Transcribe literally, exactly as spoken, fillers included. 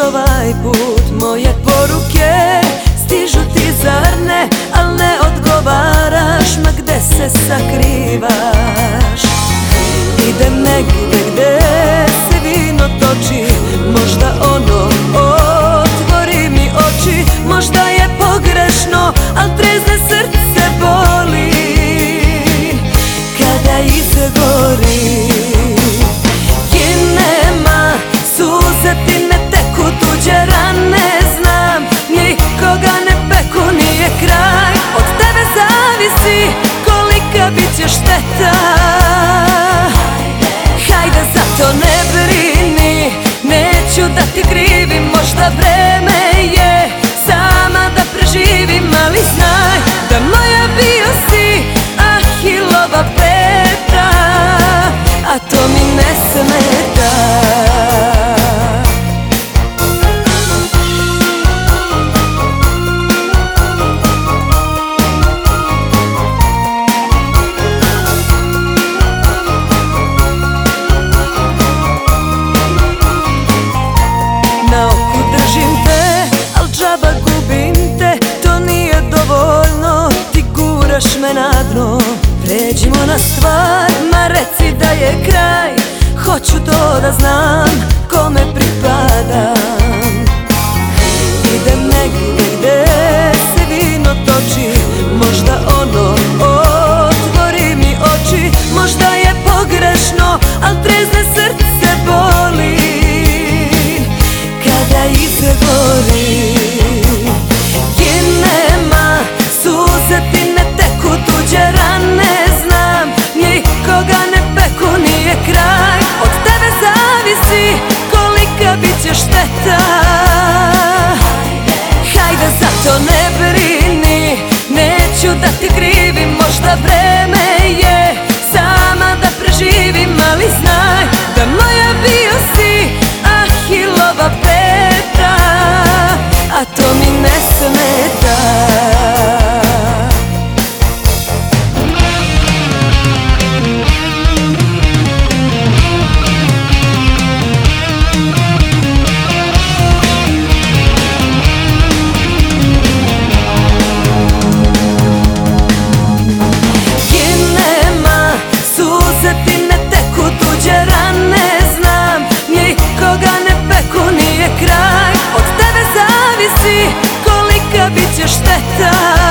ovaj put moje poruke stižu ti, zar ne? Al ne odgovaraš, ma gde se sakrivaš? Idem negde gde se vino toči, možda ono otvori mi oči. Možda je pogrešno, al trezne srce boli kada izgori. I nema suze, ti ne teku tuđe rane, znam, nikoga ne peku, nije kraj. Od tebe zavisi kolika bit će šteta. Hajde, zato ne brini, neću da ti krivim. Možda vreme je sama da preživim, ali znaj da moja bio si Ahilova peta, a to mi ne smeta. Na oku držim te, al džaba gubim te, to nije dovoljno, ti guraš me na dno. Pređimo na stvar, ma reci da je kraj, hoću to da znam, kome pripadam. Idem negde gde se vino toči, možda ono otvori mi oči. Možda je pogrešno, al trezne srce boli kada izgori. I nema suze, ti ne teku tuđe rane, znam, nikoga ne peku, nije kraj. Od tebe zavisi kolika bit će šteta. Hajde, zato ne brini, neću da ti krivim. Možda vreme je sama da preživim, ali znaj da moja bio si Ahilova peta, a to mi ne smeta. Ti ne teku tuđe rane, znam, nikoga ne peku, nije kraj. Od tebe zavisi kolika bit će šteta.